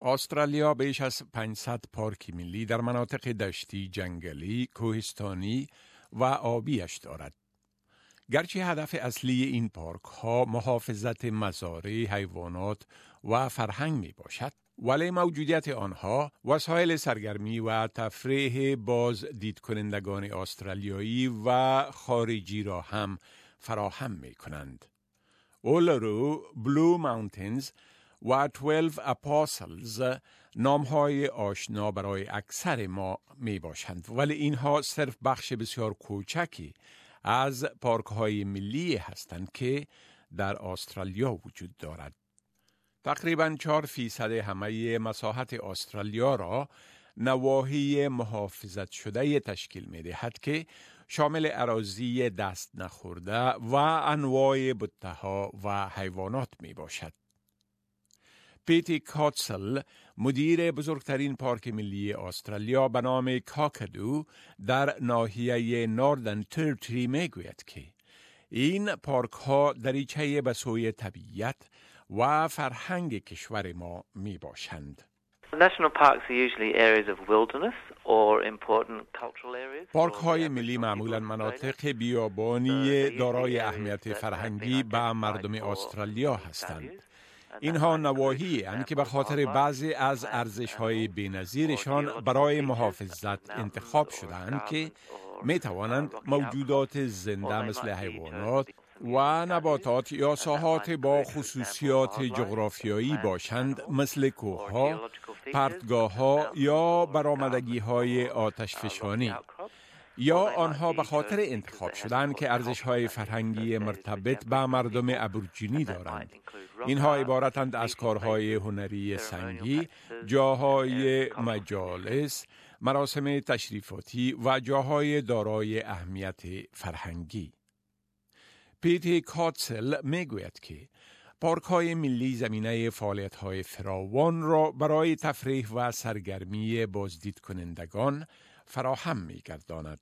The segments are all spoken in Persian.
استرالیا بیش از 500 پارک ملی در مناطق دشتی، جنگلی، کوهستانی و آبیش دارد. گرچه هدف اصلی این پارک ها محافظت مزارع، حیوانات و فرهنگ می باشد، ولی موجودیت آنها وسایل سرگرمی و تفریح باز دید کنندگان استرالیایی و خارجی را هم فراهم می کنند. اولرو، بلو ماونتینز و 12 اپاستلز نامهای آشنا برای اکثر ما می باشند، ولی اینها صرف بخش بسیار کوچکی از پارک های ملی هستند که در استرالیا وجود دارد. تقریباً 4% همه مساحت استرالیا را نواحی محافظت شده تشکیل می دهد که شامل اراضی دست نخورده و انواع بوته‌ها و حیوانات می باشد. پیتی کاتسل، مدیر بزرگترین پارک ملی استرالیا به نام کاکادو در ناحیه نوردن تریتوری می گوید که این پارک ها دریچه به سوی طبیعت و فرهنگ کشور ما می باشند. National parks are usually areas of wilderness or important cultural areas. پارک های ملی معمولاً مناطق بیابانی دارای اهمیت فرهنگی به مردم استرالیا هستند. اینها نواحی اند که به خاطر بعضی از ارزش‌های بی‌نظیرشان برای محافظت انتخاب شده‌اند که می توانند موجودات زنده مثل حیوانات و نباتات یا ساحات با خصوصیات جغرافیایی باشند مثل کوه‌ها، پرتگاه‌ها یا برآمدگی‌های آتشفشانی، یا آنها به خاطر انتخاب شدند که ارزش‌های فرهنگی مرتبط با مردم ابوریجینی دارند. اینها عبارتند از کارهای هنری سنگی، جاهای مجالس، مراسم تشریفاتی و جاهای دارای اهمیت فرهنگی. پیتی کاتسل میگوید که پارک‌های ملی زمینه فعالیت‌های فراوان را برای تفریح و سرگرمی بازدید کنندگان فراهم می‌گرداند.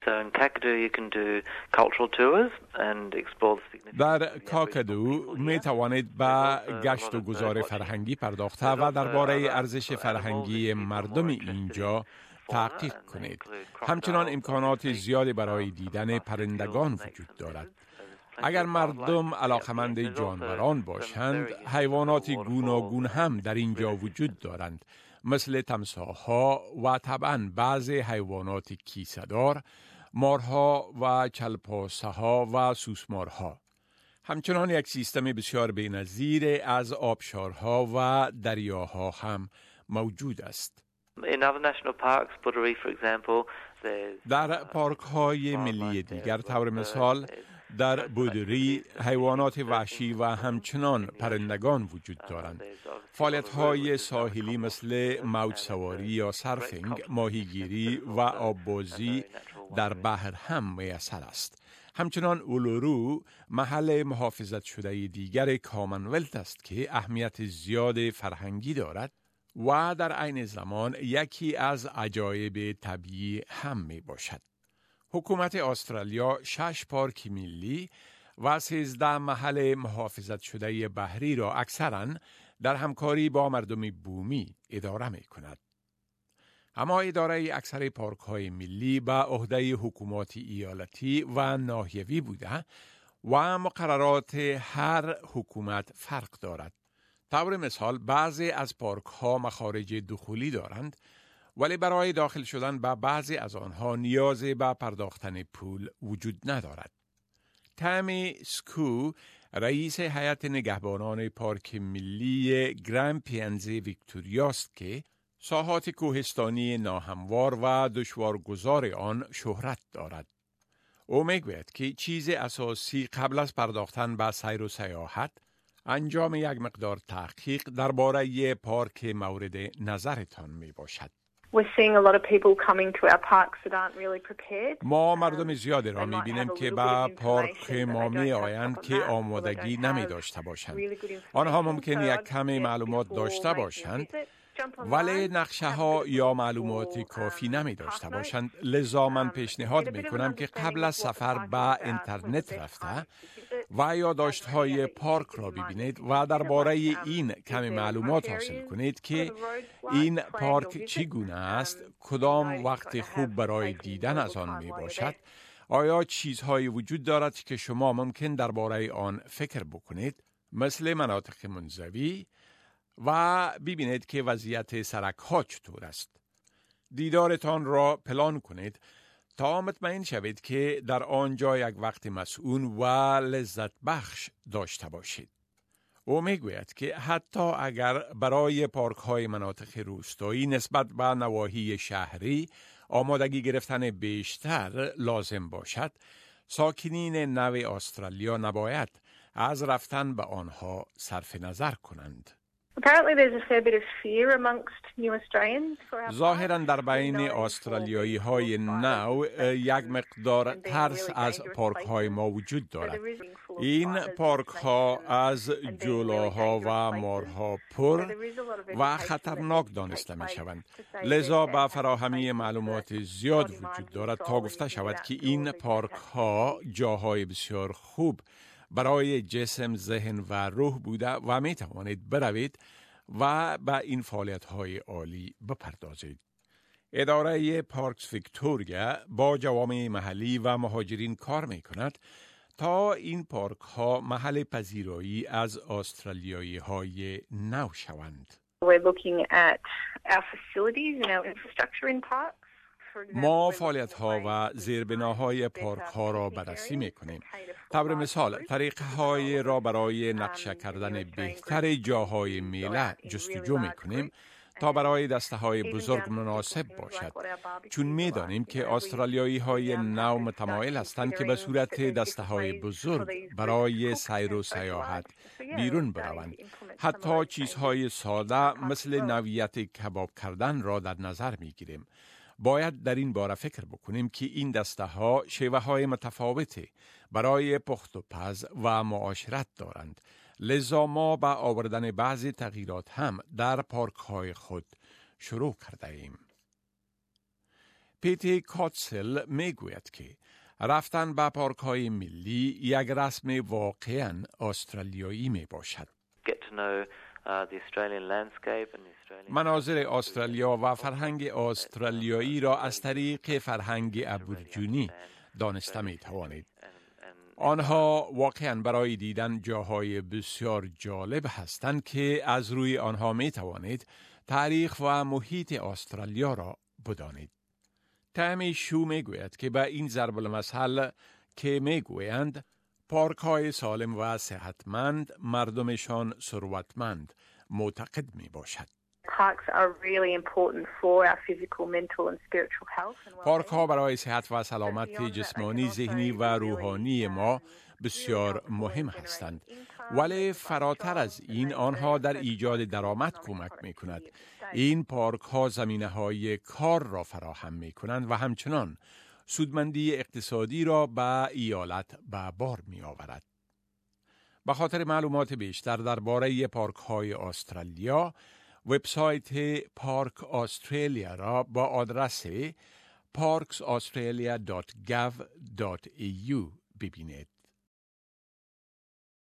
در کاکادو می توانید به گشت و گذار فرهنگی پرداخته و درباره ارزش فرهنگی مردم اینجا تحقیق کنید. همچنان امکانات زیادی برای دیدن پرندگان وجود دارد. اگر مردم علاقمند جانوران باشند، حیوانات گوناگون هم در اینجا وجود دارند، مثل تمساح‌ها و طبعاً بعضی حیوانات کیسه‌دار، مارها و چلپاسه‌ها و سوسمارها. همچنان یک سیستم بسیار بی‌نظیر از آبشارها و دریاها هم موجود است. در پارک های ملی دیگر، طور مثال در بودری، حیوانات وحشی و همچنان پرندگان وجود دارند. فعالیت‌های ساحلی مثل موج سواری یا سرفینگ، ماهیگیری و آببازی در بحر هم میسر است. همچنان اولورو محل محافظت شده دیگر کامنولت است که اهمیت زیاد فرهنگی دارد و در عین زمان یکی از عجایب طبیعی هم می باشد. حکومت استرالیا 6 پارک ملی و 13 محل محافظت شده بحری را اکثراً در همکاری با مردم بومی اداره می کند. اما اداره اکثر پارک های ملی به عهده حکومات ایالتی و ناحیوی بوده و مقررات هر حکومت فرق دارد. طور مثال بعضی از پارک ها مخارج دخولی دارند، ولی برای داخل شدن به بعضی از آنها نیاز به پرداختن پول وجود ندارد. تامی سکو، رئیس هیئت نگهبانان پارک ملی گرامپینز ویکتوریا است که ساحات کوهستانی ناهموار و دشوارگذار آن شهرت دارد. او میگوید که چیز اساسی قبل از پرداختن به سیر و سیاحت، انجام یک مقدار تحقیق درباره پارک مورد نظرتان می باشد. ما مردم زیادی را می بینیم که به پارک ما می آیند که آمادگی نمی داشته باشند. آنها ممکن یک کمی معلومات داشته باشند، ولی نقشه ها یا معلومات کافی نمی داشته باشند. لذا من پیشنهاد می کنم که قبل از سفر به اینترنت رفته و یادداشت‌های پارک را ببینید و درباره این کمی معلومات حاصل کنید که این پارک چگونه است، کدام وقت خوب برای دیدن از آن می باشد، آیا چیزهایی وجود دارد که شما ممکن درباره آن فکر بکنید، مثل مناطق منزوی، و ببینید که وضعیت سرک‌ها چطور است. دیدارتان را پلان کنید تا مطمئن شوید که در آنجا یک وقت مسئول و لذت بخش داشته باشید. او میگوید که حتی اگر برای پارک های مناطق روستایی نسبت به نواحی شهری آمادگی گرفتن بیشتر لازم باشد، ساکنین نو استرالیا نباید از رفتن به آنها صرف نظر کنند. ظاهراً در بین استرالیایی های نو یک مقدار ترس از پارک های ما وجود دارد. این پارک ها از جولاها و مارها پر و خطرناک دانسته می شوند. لذا با فراهمی معلومات زیاد وجود دارد تا گفته شود که این پارک ها جاهای بسیار خوب برای جسم، ذهن و روح بوده و می توانید بروید و به این فعالیت‌های عالی بپردازید. اداره پارکس ویکتوریا با جوامع محلی و مهاجرین کار می کند تا این پارک ها محل پذیرایی از استرالیایی های نو شوند. ما فعالیت ها و زیربناهای پارک ها را بررسی می کنیم. طور مثال، طریقه های را برای نقشه کردن بهتر جاهای میله جستجو می کنیم تا برای دسته های بزرگ مناسب باشد، چون می دانیم که استرالیایی های نو متمایل هستند که به صورت دسته های بزرگ برای سیر و سیاحت بیرون بروند. حتی چیزهای ساده مثل نوعیت کباب کردن را در نظر می گیریم. باید در این باره فکر بکنیم که این دسته ها شیوه های متفاوتی برای پخت و پز و معاشرت دارند. لذا ما با آوردن بعضی تغییرات هم در پارک های خود شروع کرده ایم. پیتی کاتسل می گوید که رفتن به پارک های ملی یک رسم واقعاً استرالیایی می باشد. مناظر استرالیا و فرهنگ استرالیایی را از طریق فرهنگ ابورجینی دانسته می توانید. آنها واقعاً برای دیدن جاهای بسیار جالب هستند که از روی آنها می توانید تاریخ و محیط استرالیا را بدانید. تامی شو می گوید که به این ضرب المثل که می گویند پارک های سالم و صحتمند مردمشان ثروتمند معتقد می باشد. پارک ها برای صحت و سلامت جسمانی، ذهنی و روحانی ما بسیار مهم هستند، ولی فراتر از این آنها در ایجاد درآمد کمک می کند. این پارک ها زمینه های کار را فراهم می کنند و همچنان سودمندی اقتصادی را به ایالت به بار می آورد. به خاطر معلومات بیشتر درباره پارک های استرالیا، وبسایت پارک استرالیا را با آدرس parksaustralia.gov.au ببینید.